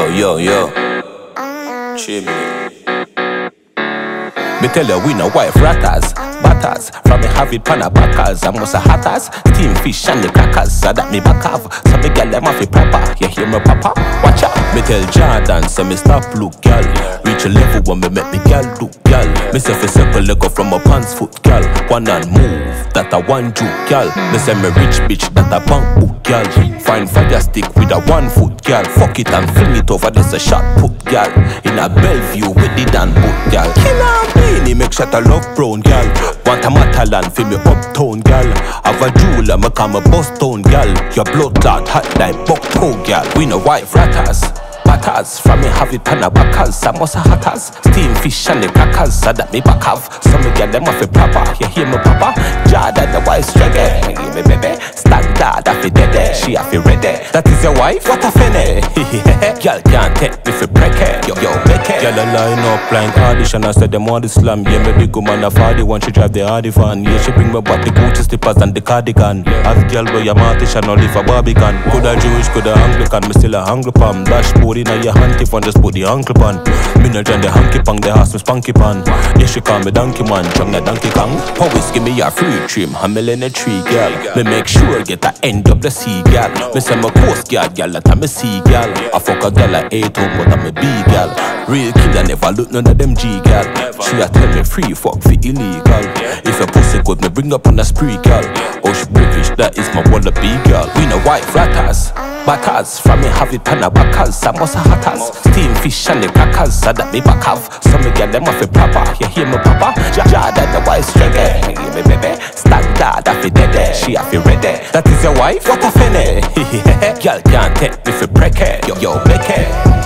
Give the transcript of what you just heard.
Yo. Chimney. Me tell you, we no wife ratters, batters. From me have it pan a backers, I must a hatters. Steam fish and the crackers, so that me back have. So me girl them off it proper, you hear me papa? Watch out. Me tell Jordan, so me stop look girl. Reach a level when me make me girl look girl. Me say fi circle leg up from a pants foot girl. One and move, that a one juke girl. Me say me rich bitch, that a bank book girl. Find fire stick with a 1 foot girl. Fuck it and fling it over, that's a shot put girl. In a Bellevue with the Dan boot girl. Killer Beanie make shot a love brown girl. Want a Matalan for me uptown girl. Have a jeweler, me call me Boston girl. Your blood clot hot like bucktoe girl. We no wife ratters, batters. From me have it pan a backers, I must a hatters. Steam fish and the crackers, so that me back have. Some me get them off it proper, you hear me papa? Jordan the wife struggle, me give me baby. Standard off it dead, she off it ready. That is your wife? What a finny. Girl can't take me for break. Yo, make it. Girl a line up like audition, I said them want the slam. Yeah, me big woman a 41, she drive the Hardy van. Yeah, she bring me back the Gucci slippers and the cardigan. Have girl where your mortician or live a Barbican. Coulda Jewish, coulda Anglican, me still a hungry palm. Dashboard inna your hanky pan, just put the ankle pan. Me no join the hanky pan, the house me spunky pan. Yeah, she call me donkey man, from the Donkey Kong. Always give me a free trim, I'm in a tree, girl. Me make sure get a NWC, girl. Me say my coast girl, that I'm a C, girl. I fuck a girl at 8 home, but I'm a B, girl. Real killer never look none of them G, girl. She a tell me free fuck for illegal. If a pussy good, me bring up on a spree, girl. Oh, she British, that is my wallaby, girl. We no wife ratters, batters. From me have it pan a backers, I must a hatters. Steam fish and the crackers, so that me back have. Some me get them off it proper, you hear me papa? Jordan the wife struggle, me give me baby. Standard off it dead, she off it ready. That is your wife? What a finny. Girl can't take me for break it. Yo, make it.